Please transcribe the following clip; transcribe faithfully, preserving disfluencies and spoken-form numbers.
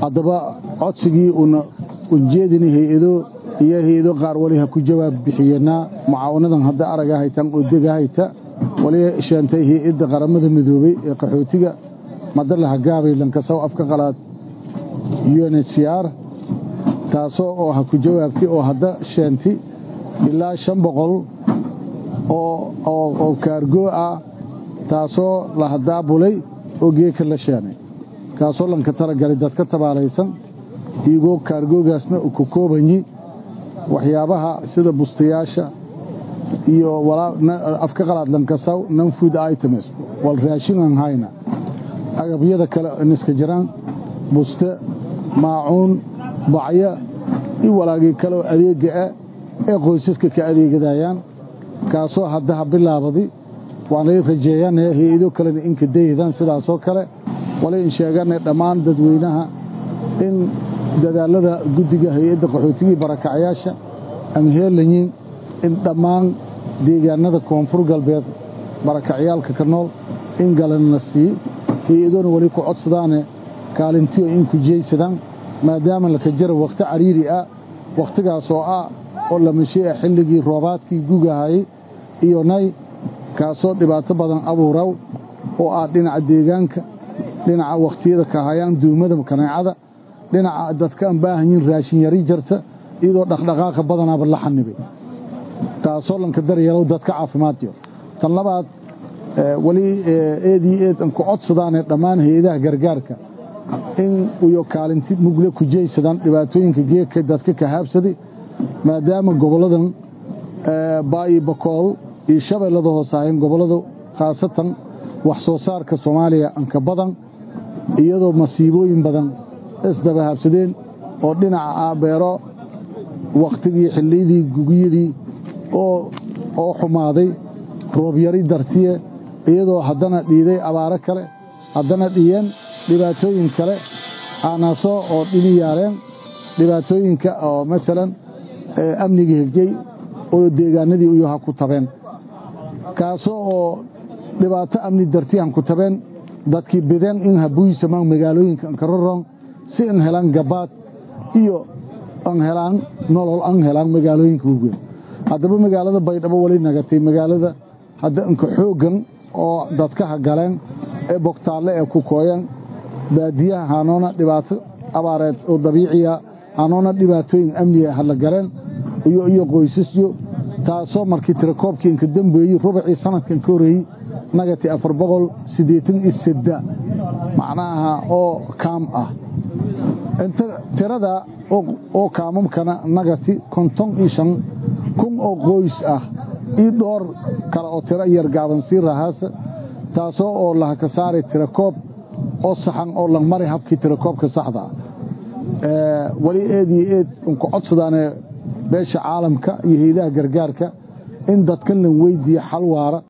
haddaba codsigii una ujeedini hay-ado iyo hay-ado qaar wali ha ku jawaab bixiyeenaa mucaawanadan hadda araga haytan oo dega hayta wali sheentay hay-adda qaramada midoobay ee qaxootiga madalaha gaabay lankasaw afka qalaad U N H C R taasoo oo ha ku jawaabtay oo hadda sheentay ilaa shan boqol oo oo oo kaargo ah taasoo la hadaabulay oo geeka la sheenay kaasoo lanka talagalay dadka tabaalaysan iyagoo kaargoogaasna ku koobanyi waxyaabaha sida bustayaasha iyo afka qalaad lankasaw non food items wal raashin aan hayna agabyada kale iska jiraan busta maacuun bacya iyo walaagii kale adeega ee qoysaska ka adeegadayaan kaasoo hadda bilaabaday waan ay rajeeyaan hay'ado kale in ka deedan sidaas oo kale wala in sheeganay dhammaan dadweynaha in dadaalada guddiga hay'adda qaxootiga barakacayaasha aan heelayn in dhammaan deegaanada koonfur galbeed barakacayaalka ka nool in galan la sii hay'aduna wali ku codsadaan kaalintii in ku jeeysadaan maadaama la ka jiro waqti cariiri ah waqtigaas oo ah oo la mashiic xilligii roobaadkii gugahay iyo nay kaasoo dhibaato badan abuuraw oo ah dhinaca deegaanka dhinaca waqtiyada ka hayaan duumada kaneecada dhinaca dadka aan baahan yihiin raashin yari jirta iyadoo dhaqdhaqaaqa badanaaba la xanibay taasoo lanka daryeelo dadka caafimaadyo tan labaad wali eedii eed ku codsadaan dhammaan hay'adaha gargaarka in uu kaalinti mugle ku jeeysadaan dhibaatooyinka geedka dadka ka habsaday maadaama goboladan baay bakool iyo shabeellada hoosaayn gobolada khaasatan wax soo saarka Soomaaliya an ka badan iyadoo masiibooyin badan isdaba habsadeen oo dhinaca beero waqtigii xilliidii gugiyadii oo oo xumaaday roob yari dartiye iyadoo haddana dhiiday abaaro kale haddana dhiyeen dhibaatooyin kale aanasoo oo dhiliyareen dhibaatooyinka oo midalan amniga hegay oo deegaanadii u yahay ku tabeen kaasoo oo dhibaato amni dartiyan ku tabeen dadkii bideen in habuuysa ma magaalooyinka ka roron si in helaan gabaad iyo an helaan nolol an helaan magaalooyinka ugu haddaba magaalada Baydhabo wali nagatay magaalada hadda inka xoogan oo dadka galeen ee bogtaale ee ku kooyan baadiyaha hanoona dhibaato abaareed oo dabiiciya hanoona dhibaatooyin amni ah la galeen iyo iyo qoysasyo taasoo markii tirakoobkii inka dambeeyay rubacii sanadkan ka horeeyay nagati afar boqol siddeetan iyo seddex macnaha oo kaam ah inta tirada oo kaamamkana nagati konton iyo shan kun oo qoys ah iyo door kala oo tira yar gaaban si rahaasa taasoo oo la ka saaray tirakoob oo saxan oo la maray habkii tirakoobka saxda ah ee wali eedii eed ku codsadaan beesha caalamka iyo hay'adaha gargaarka in dadkan la weydiiyo xal waara